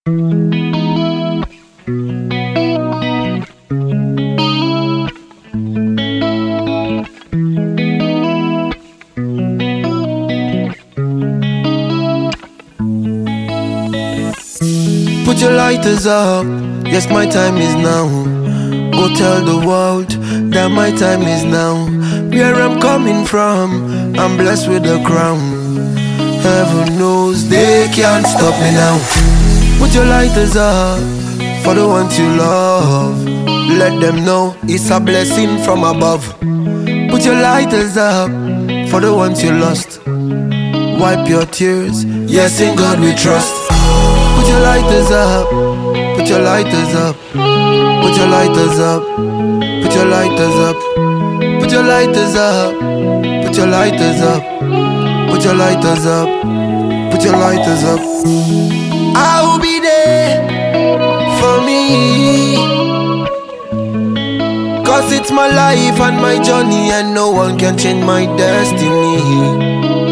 Put your lighters up, yes my time is now. Go tell the world that my time is now. Where I'm coming from, I'm blessed with a crown. Heaven knows they can't stop me now. Put your lighters up for the ones you love. Let them know it's a blessing from above. Put your lighters up for the ones you lost. Wipe your tears, yes in God we trust. Put your lighters up, put your lighters up, put your lighters up, put your lighters up, put your lighters up, put your lighters up, put your lighters up, put your lighters up. I will be there for me, 'cause it's my life and my journey, and no one can change my destiny.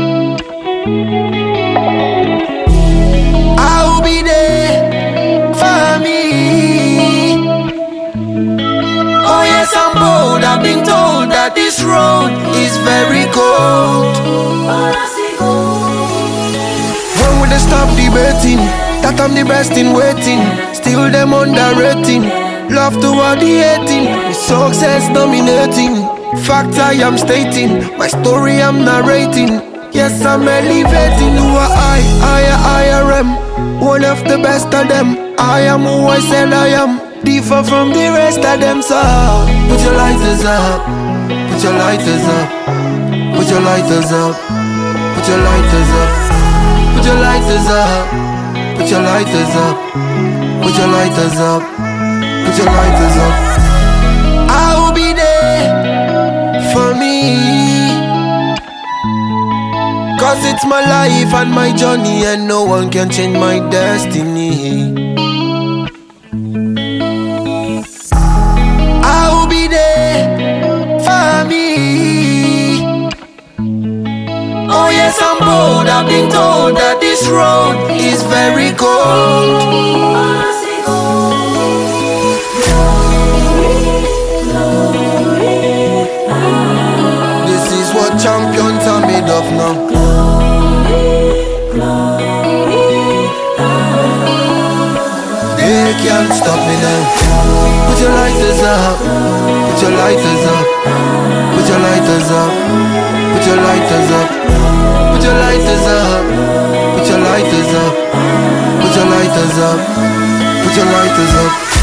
I'm bold, I've been told that this road is very cold. When will they stop debating that I'm the best in waiting? Still them underrating, love toward the hating, with success dominating. Fact I am stating, my story I'm narrating. Yes, I'm elevating. Who are I am one of the best of them. I am who I said I am, differ from the rest of them. So put your lighters up, put your lighters up, put your lighters up, put your lighters up, put your lighters up, put your lighters up, put your lighters up, put your lighters up. I will be there for me, 'cause it's my life and my journey, and no one can change my destiny. I'm bold, I've been told that this road is very cold. This is what champions are made of now. They can't stop me now. Put your lighters up, put your lighters up, put your lighters up, put your lighters up. Put your lighters up, put your lighters up, put your lighters up, put your lighters up.